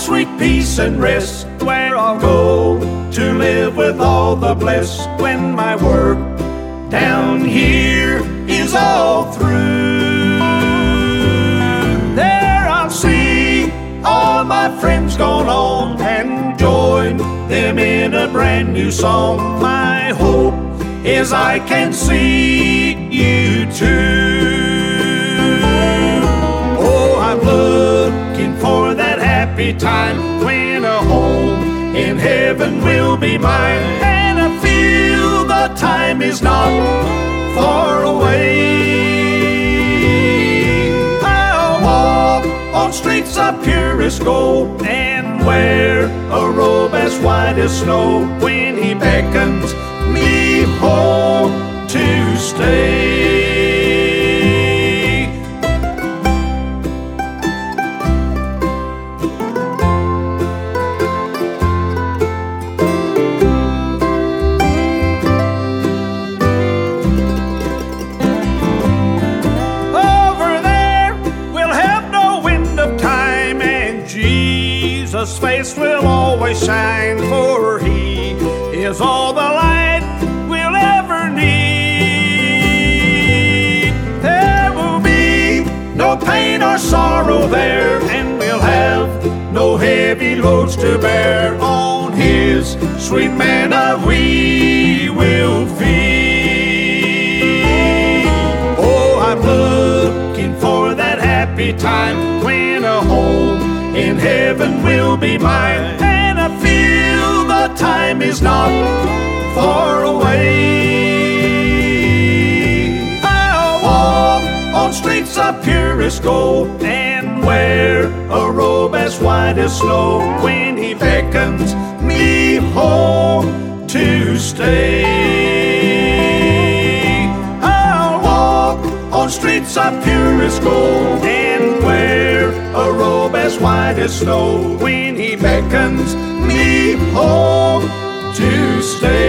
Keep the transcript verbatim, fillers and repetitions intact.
sweet peace and rest, where I'll go to live with all the blessed when my work down here is all through. There I'll see all my friends gone on and join them in a brand new song. My hope is I can see you too. Oh, I'm looking for that happy time when a home in heaven will be mine, and I feel the time is not far away. I'll walk on streets of purest gold and wear a robe as white as snow when he beckons me home to stay. Jesus' face will always shine, for he is all the light we'll ever need. There will be no pain or sorrow there, and we'll have no heavy loads to bear. On his sweet manna we will feed. Oh, I'm looking for that happy time when a home in heaven will be mine, and I feel the time is not far away. I'll walk on streets of purest gold and wear a robe as white as snow when he beckons me home to stay. I'll walk on streets of purest gold and wear a robe as white as snow when he beckons me home to stay.